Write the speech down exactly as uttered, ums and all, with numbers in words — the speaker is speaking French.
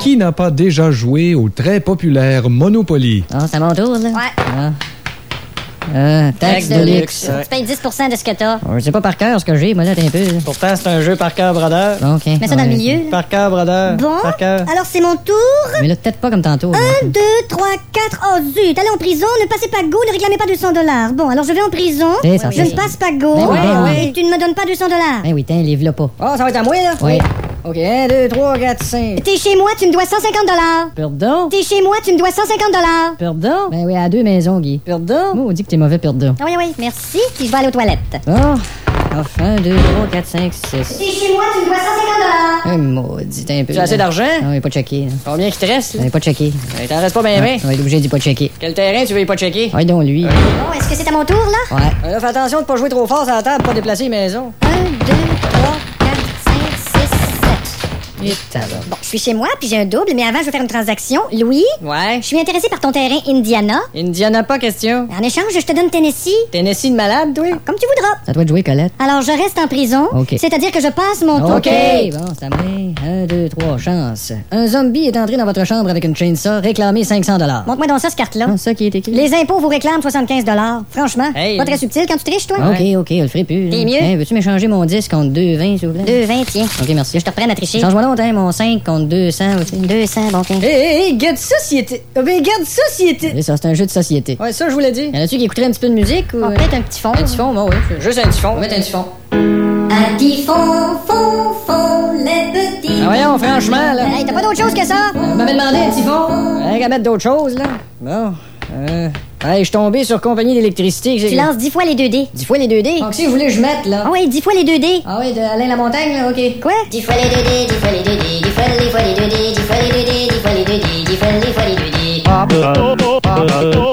Qui n'a pas déjà joué au très populaire Monopoly? Ah, c'est à mon tour, là? Ouais. Ah. Euh, taxe de luxe. Tu payes dix pour cent de ce que t'as. Je sais pas par cœur ce que j'ai, moi, là, t'es un peu. là. Pourtant, c'est un jeu par cœur, brother. Bon, OK. Mets ça dans le Ouais. milieu. là. Par cœur, brother. Bon, Par cœur. alors c'est mon tour. Mais là, peut-être pas comme tantôt. là. Un, deux, trois, quatre. Oh zut, allez en prison, ne passez pas go, ne réclamez pas deux cents dollars. Bon, alors je vais en prison. Eh, ça je fait ne ça. passe pas go. Ben oui, ben oui. Et tu ne me donnes pas deux cents dollars. Ben oui, tiens, livre-le pas. Oh, ça va être à moi, là? Oui. OK, un, deux, trois, quatre, cinq. T'es chez moi, tu me dois cent cinquante dollars. Pardon? T'es chez moi, tu me dois cent cinquante dollars. Pardon? Ben oui, à deux maisons, Guy. Pardon? Moi, on dit que t'es mauvais perdant. Ah oui, oui, merci, puis je vais aller aux toilettes. Oh, enfin, deux, trois, quatre, cinq, six. T'es chez moi, tu me dois cent cinquante dollars. Eh, maudit, un peu. Tu as assez d'argent? Non, il est pas checké. là. Combien qui te reste, là? Il est pas checké. Ben, t'en restes pas bien, bien. On va être obligé d'y pas checker. Quel terrain tu veux y pas checker? Ouais, donc lui. Bon, est-ce que c'est à mon tour, là? Ouais. Ben là, fais attention de pas jouer trop fort sur la table pour pas déplacer les maisons. Un, deux, trois, quatre, cinq, six, sept. Et tabac. Bon, je suis chez moi, puis j'ai un double, mais avant, je veux faire une transaction. Louis, Ouais. je suis intéressé par ton terrain Indiana. Indiana, pas question. En échange, je te donne Tennessee. Tennessee de malade, toi? Comme tu voudras. Ça doit te jouer, Colette. Alors, je reste en prison. OK. C'est-à-dire que je passe mon tour. OK. Bon, c'est à moi. Un, deux, trois, chance. Un zombie est entré dans votre chambre avec une chainsaw, réclamé cinq cents dollars. Montre-moi donc ça, ce carte-là. Ah, ça qui est écrit. Les impôts vous réclament soixante-quinze dollars. Franchement, Hey. pas très subtil quand tu triches, toi. Ah, OK, OK, on le ferait plus. T'es là. mieux? Hein, veux-tu m'échanger mon dix contre deux vingt, s'il vous plaît? deux vingt, tiens. OK, merci. Je te reprenne à tricher. Change-moi donc, hein, mon cinq contre deux cents aussi. deux cents, bon, tiens. Hé, hé, hé, garde société. Oh, ben, garde société. Et ça, c'est un jeu de société. Ouais, ça, je vous l'ai dit. Y en a-tu qui écouteraient un petit peu de musique ou. On peut mettre un petit fond. Un petit fond, bon, oui. Juste un petit fond. On va mettre un petit fond. Un petit fond, fond, fond, les petits. Ah, voyons, franchement, là. Hey, t'as pas d'autre chose que ça? On m'avait demandé un petit fond. Rien qu'à mettre d'autres choses, là. Bon. Euh. Hey, je suis tombé sur compagnie d'électricité. que Tu j'ai- lances dix fois les deux dés. Dix fois les deux dés. Donc, si vous voulez que je mette, là. Ah oui, dix fois les deux dés. Ah oui, de Alain Lamontagne, là, OK. Quoi? Dix fois les deux dés, dix fois les deux dés, dix fois les fois les deux dés, dix fois les deux dés, dix fois les deux dés, dix fois les fois les deux dés.